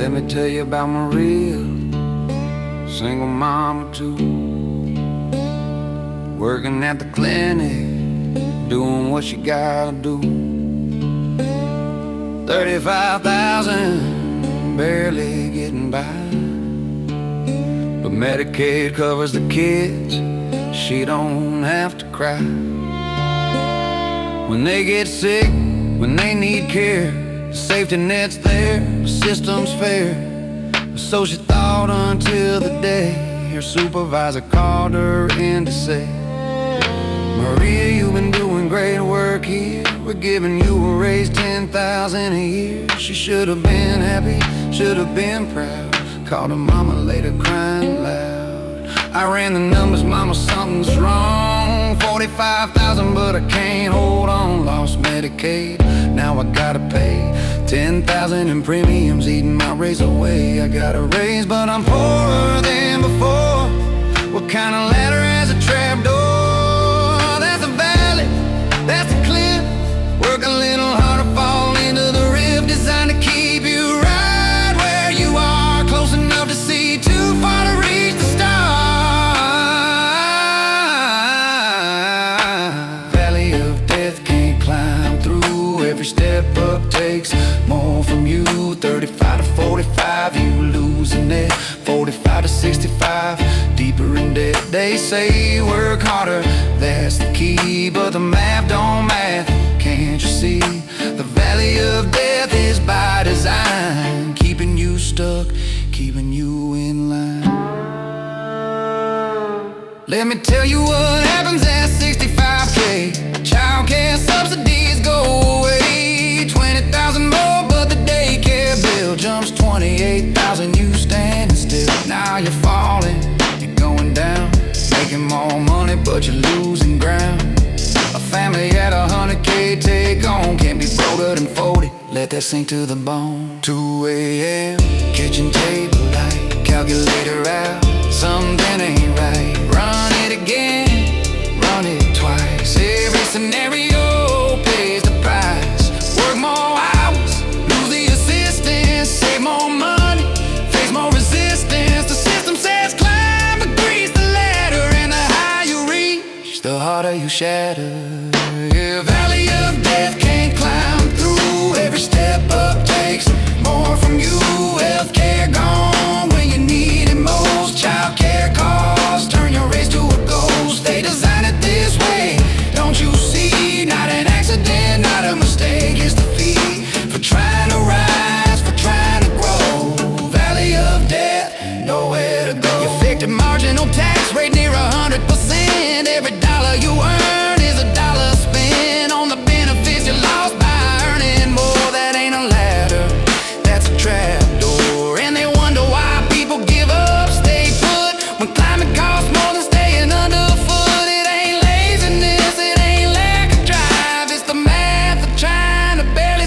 Let me tell you about Maria, single mom of two, working at the clinic, doing what she gotta do. 35,000, barely getting by, but Medicaid covers the kids, she don't have to cry. When they get sick, when they need care, the safety net's there, the system's fair. So she thought until the day her supervisor called her in to say, Maria, you've been doing great work here. We're giving you a raise, 10,000 a year. She should have been happy, should have been proud. Called her mama later crying loud. I ran the numbers, mama, something's wrong. 45,000, but I can't hold on. Lost Medicaid, now I gotta pay 10,000 in premiums, eating my raise away. I got a raise, but I'm poorer than before. What kind of ladder has a trap door? That's a valley, that's a cliff. Work a little harder, fall into the rift. Designed to keep you right where you are, close enough to see, too far to reach the stars. Valley of death, can't climb through. Every step up takes more from you. 35 to 45, you losing it. 45 to 65, deeper in debt. They say work harder, that's the key, but the math don't math. Can't you see? The valley of death is by design, keeping you stuck, keeping you in line. Let me tell you what happens at 65K. Child care subsidies go away. 20,000 more, but the daycare bill jumps 28,000. You standing still, now you're falling, you're going down. Making more money, but you're losing ground. A family at 100K take on can't be brokered and folded. Let that sink to the bone. 2 a.m., kitchen table light, calculator out, something ain't right. Run it again, run it twice. Every scenario pays the price. Work more hours, lose the assistance, save more money, face more resistance. The system says climb, but grease the ladder, and the higher you reach, the harder you shatter. Yeah, valley of death, can't climb through. Every step up takes more from you. Healthcare gone when you need it most. Child care costs turn your race to a ghost. They designed it this way, don't you see? Not an accident, not a mistake. It's the fee for trying to rise, for trying to grow. Valley of death, nowhere to go. Your effective marginal tax rate near 100%. Every dollar you earn is a dollar spent on the benefits you lost by earning more. That ain't a ladder, that's a trap door. And they wonder why people give up, stay put, when climbing costs more than staying underfoot. It ain't laziness, it ain't lack of drive, it's the math of trying to barely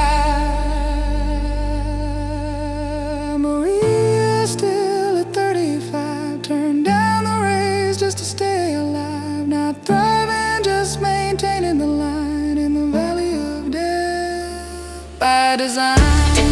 survive. Maria's still at 35, turned down the raise just to stay alive. Not thriving, just maintaining the line in the valley of death by design.